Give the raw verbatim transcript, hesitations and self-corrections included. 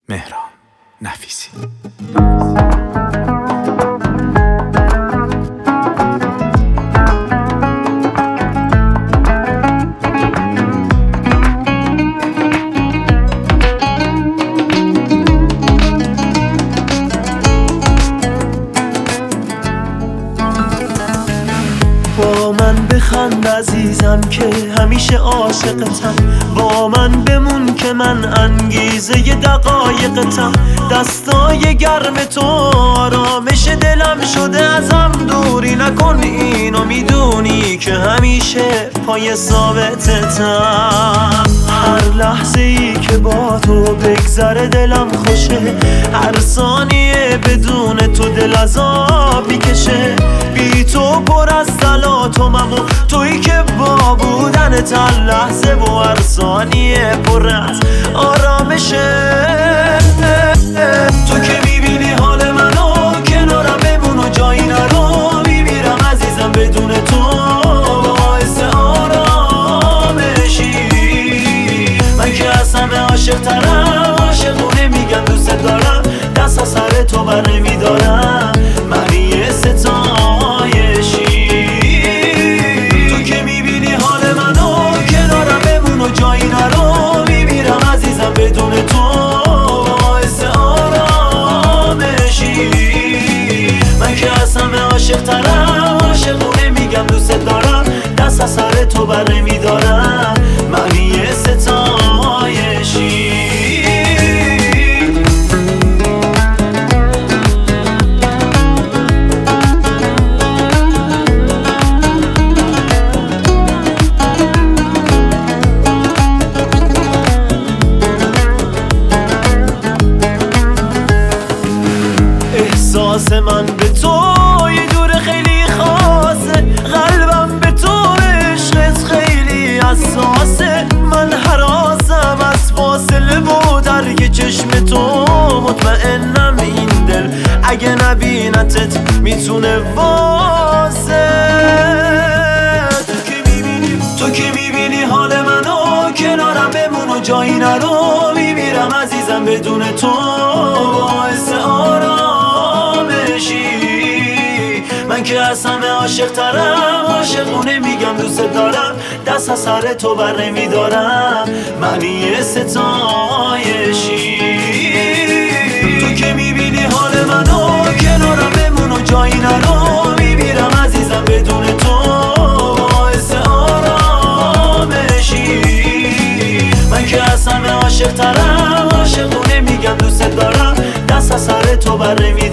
مهران نفیسی. با من بخند عزیزم که همیشه عاشقتم، با من بمون که من انگیزه دقایقتم. دستای گرم تو آرامش دلم شده، ازم دوری نکن اینو میدونی که همیشه پای ثابتتم. هر لحظه ای که با تو بگذره دلم خوشه، هر ثانیه بدون تو دل از آب میکشه. بی تو پر از تلاطمم و تویی که با بودنت هر لحظه و هر ثانیه پر از آرامشه. تو که میبینی حال منو کنارم بمون و جایی نرو، میمیرم عزیزم بدون تو باعث آرامشی. من که از همه عاشق ترم، عاشقونه میگم دوست دارم، دست از سر تو بر نمیدارم معنی ستایشی. تو که میبینی حال منو کنارم بمون و جایی نرو، میمیرم عزیزم بدون تو باعث آرامشی. من که از همه عاشق ترم، عاشقونه میگم دوست دارم، دست از سر تو بر نمیدارم معنی ستایشی. احساس من به تو یه جور خیلی خاصه، قلبم به تو عشقت خیلی حساسه. من هراسم از فاصله و درک چشم تو، مطمئنم این دل اگه نبینتت میتونه واسه. تو که میبینی تو که میبینی حال منو کنارم بمون و جایی نرو، میمیرم عزیزم بدون تو باعث آرامشی. من که از همه عاشق ترم، عاشقونه میگم دوست دارم، دست از سر تو بر نمیدارم معنی ستایشی. تو که میبینی حال منو کنارم بمون و جایی نرو، میمیرم عزیزم بدون تو باعث آرامشی. من که از همه عاشق ترم، عاشقونه میگم دوست دارم، دست از سر تو بر نمیدارم